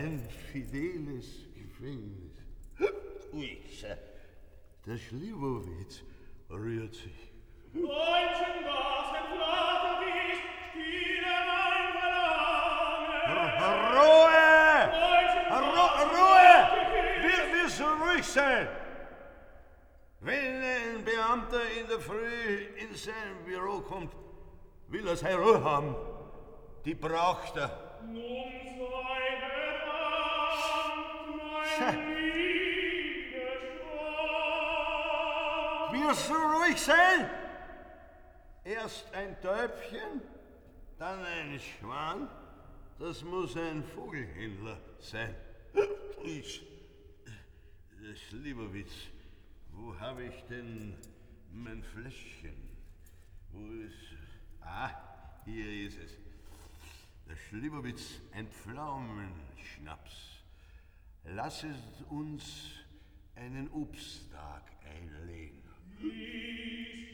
ein fideles Gefängnis. Ui, der Schliwowitz rührt sich. Deutschen das entflattert ist, spiele mein Verlangen. Ruhe! Ruhe! Wir sollen ruhig sein. Wenn ein Beamter in der Früh in sein Büro kommt, will er seine Ruhe haben. Die braucht er. Nun sei bedankt, mein Liebesschwan. Wir sollen ruhig sein. Erst ein Täubchen, dann ein Schwan. Das muss ein Vogelhändler sein. Schliwowitz, wo habe ich denn mein Fläschchen? Wo ist... Ah, hier ist es. Der Schliwowitz, ein Pflaumenschnaps. Lasset uns einen Obsttag einlegen. Dies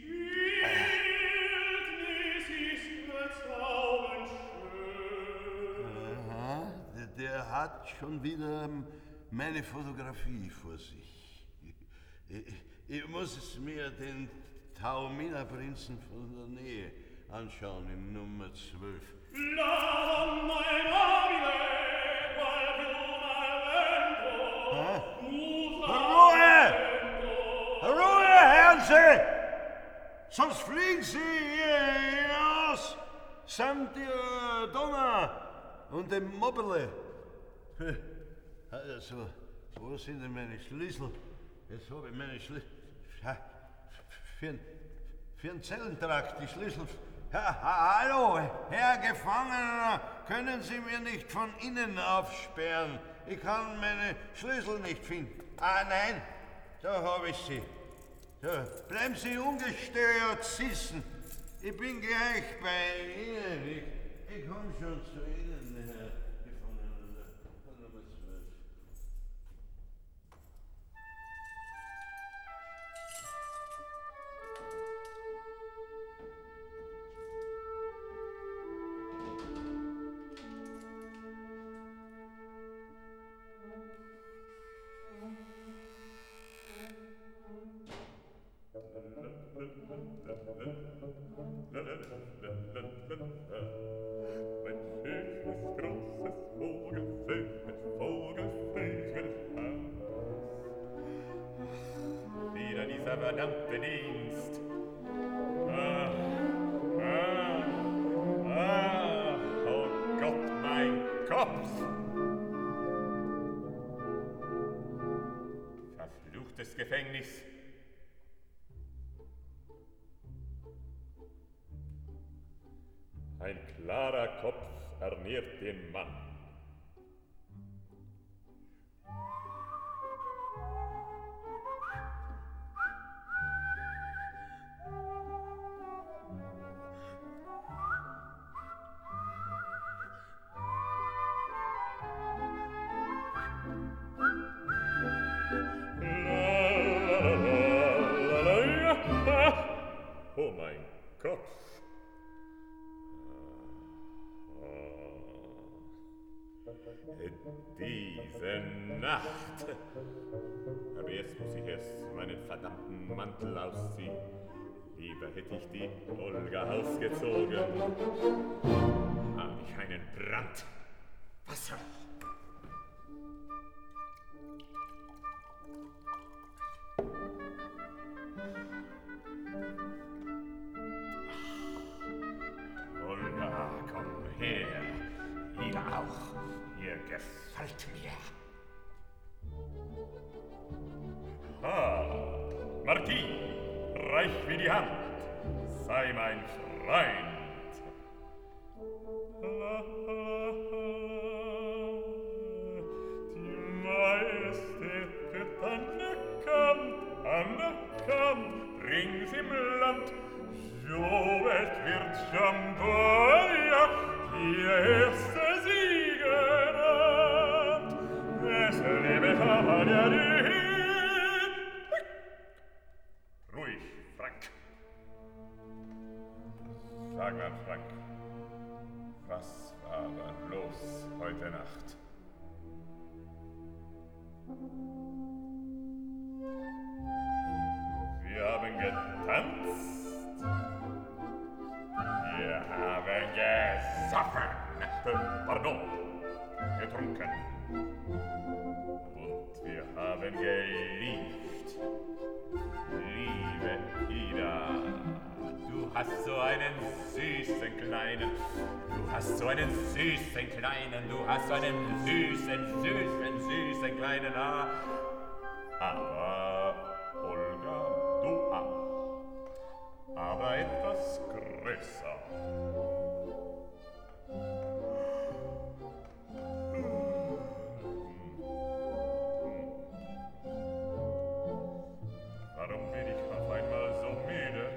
Bildnis ist bezaubernd schön. Aha, der hat schon wieder meine Fotografie vor sich. Ich muss mir den Taormina-Prinzen von der Nähe anschauen in Nummer 12. La donna è nobile, qual più Ruhe, Herrn Sie! Sonst fliegen Sie hier hinaus, samt der Donner und dem Mobile. Also, wo sind denn meine Schlüssel? Jetzt habe ich meine Schlüssel. Für einen Zellentrakt, die Schlüssel. Hallo, Herr Gefangener, können Sie mir nicht von innen aufsperren? Ich kann meine Schlüssel nicht finden. Ah, nein, da habe ich sie. So, bleiben Sie ungestört sitzen. Ich bin gleich bei Ihnen. Ich komme schon zu Ihnen, Herr Gefangener. Nummer 12. Verdammte Dienst. Oh Gott, mein Kopf! Verfluchtes Gefängnis. Ein klarer Kopf ernährt den Mann. Oh mein Gott! Diese Nacht! Aber jetzt muss ich erst meinen verdammten Mantel ausziehen. Lieber hätte ich die Olga ausgezogen. Habe ich einen Brand. Wasser! Olga, komm her. Ihr auch. Ihr gefällt mir. Marquis, reich mir die Hand. Sei mein Freund. Die Majestät wird anerkannt, rings im Land. Jobert wird Champagner, die erste Siegerin. Es lebe Champagner. Ruhig, Frank. Sag mal, Frank, was war da los heute Nacht? pardon, getrunken. Und wir haben geliebt. Liebe Ida, du hast so einen süßen kleinen, du hast so einen süßen kleinen, du hast so einen süßen kleinen aber Olga, du auch, aber etwas größer. Warum bin ich auf einmal so müde?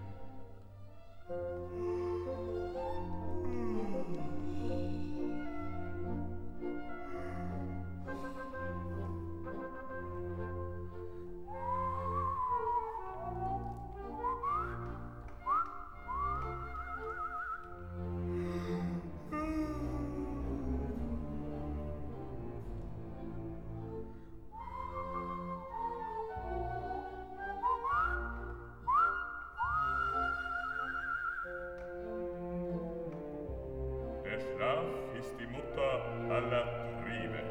Der Schlaf ist die Mutter aller Triebe.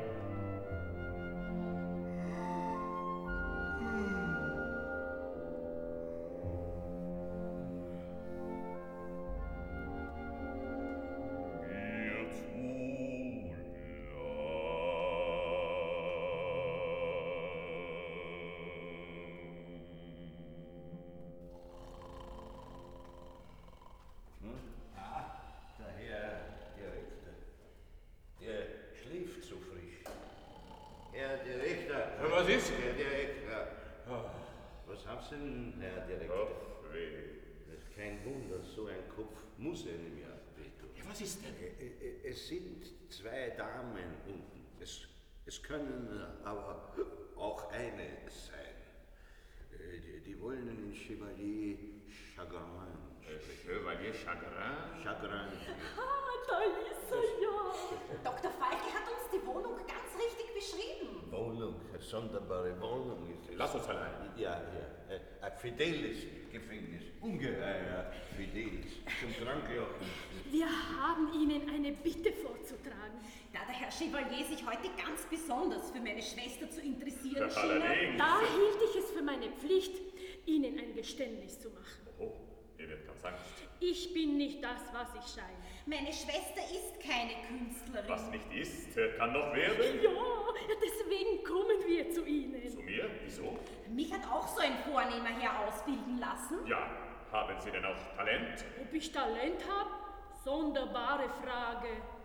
Mir zu Der Herr Direktor. Der schläft so frisch. Herr Direktor. Was ist? Herr Direktor. Was haben Sie denn, Herr Direktor? Kopfweh. Das ist kein Wunder, so ein Kopf muss einem ja wehtun. Ja, was ist denn? Es sind zwei Damen unten. Es können aber auch eine sein. Die wollen den Chevalier Chagrin sprechen. Chevalier Chagrin? Chagrin. Da ist er ja. Dr. Falke hat uns die Wohnung ganz richtig beschrieben. Wohnung, eine sonderbare Wohnung ist es. Lass uns allein. Ja. Ein fideles Gefängnis. Ungeheuer fideles. Zum Tranklochen. Wir haben Ihnen eine Bitte vorzutragen. Da der Herr Chevalier sich heute ganz besonders für meine Schwester zu interessieren Ja, schien. allerdings. Da hielt ich es für meine Pflicht, Ihnen ein Geständnis zu machen. Oh, ihr werdet ganz Angst. Ich bin nicht das, was ich scheine. Meine Schwester ist keine Künstlerin. Was nicht ist, kann noch werden. Ja, deswegen kommen wir zu Ihnen. Zu mir? Wieso? Mich hat auch so ein vornehmer Herr ausbilden lassen. Ja, haben Sie denn auch Talent? Ob ich Talent habe? Sonderbare Frage.